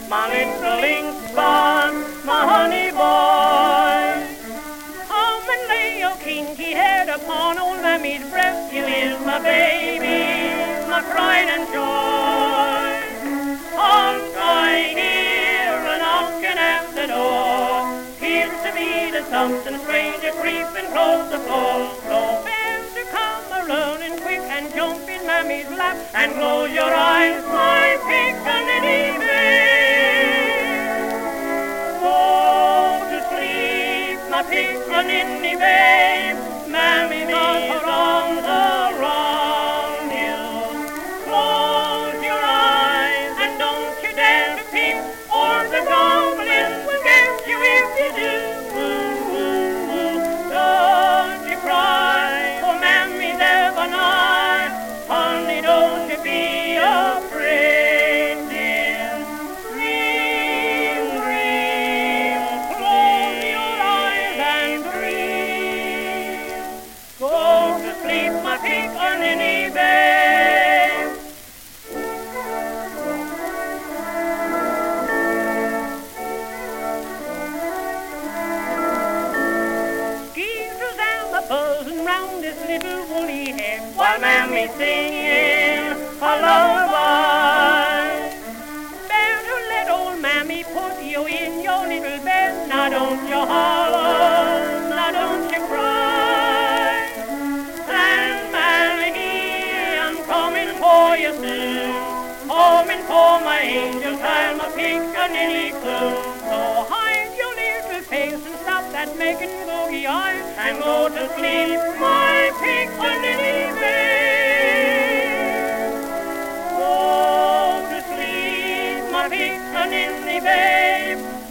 my little ink spot, my honey boy. Come and lay your kinky head upon old Mammy's breast. You is my baby, my pride and joy. I'm right here and knocking at the door. Appears to me that something strange is creeping close the floor. So better come a-running quick and jump in Mammy's lap and close your eyes, my pickaninny babe. Go to sleep, my pickaninny babe. Mammy got her arms around you. Close your eyes and don't you dare to peep, or the goblins will get you if you do. Don't you cry, for Mammy's ever nigh. Honey, don't you be afraid, dear. Dream, dream, close your eyes and dream. Go to sleep, my pickaninny babe. Skeezers and a buzzing round this little woolly head, while Mammy's singing a lullaby. Better let old Mammy put you in your little bed. Now don't you holler, now don't you cry. Sandman, I'm coming for you soon. Coming for my angel child, my pickaninny coon. So hide your little face and stop that making boogie eyes and go to sleep, my pickaninny babe. Go to sleep, my pickaninny babe.